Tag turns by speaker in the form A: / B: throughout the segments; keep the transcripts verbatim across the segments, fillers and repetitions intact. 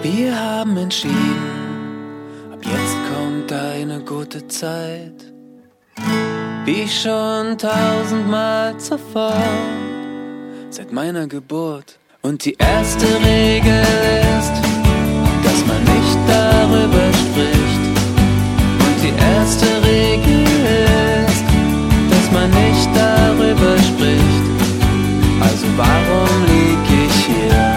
A: Wir haben entschieden, ab jetzt kommt eine gute Zeit, wie schon tausendmal zuvor, seit meiner Geburt. Und die erste Regel ist, dass man nicht darüber spricht. Und die erste Regel ist, dass man nicht darüber spricht. Also warum lieg ich hier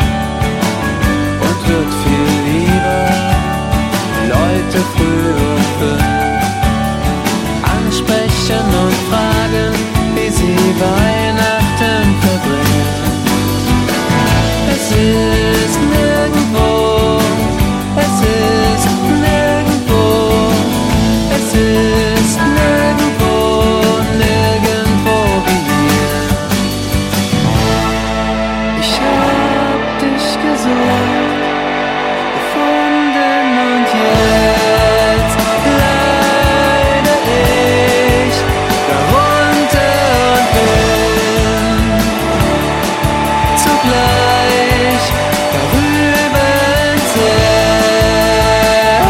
A: und würd viel lieber Leute früh um fünf ansprechen und fragen, wie sie Weihnachten verbringen. Es ist nirgendwo, es ist nirgendwo, es ist nirgendwo, nirgendwo wie hier. Ich hab dich gesucht, gefunden und jetzt leide ich darunter und bin zugleich darüber entsetzt.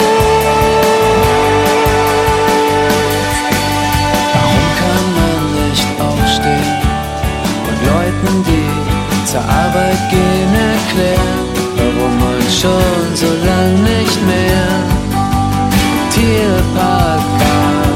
A: Warum kann man nicht aufstehen und Leuten, die zur Arbeit gehen, erklären, warum man schon so lang nicht mehr im Tierpark war?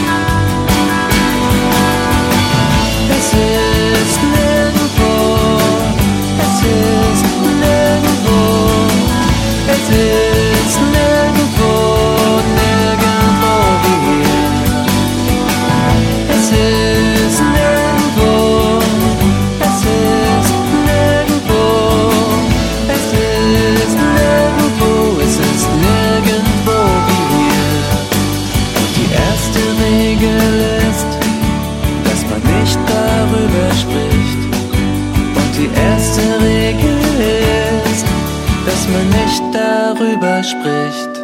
A: Es ist nirgendwo, es ist nirgendwo, es ist nirgendwo, nirgendwo wie hier. Es ist nirgendwo, es ist nirgendwo, es ist nirgendwo, es ist nirgendwo wie hier. Und die erste Regel ist, dass man nicht darüber spricht. Und die erste Regel ist, dass man nicht darüber spricht.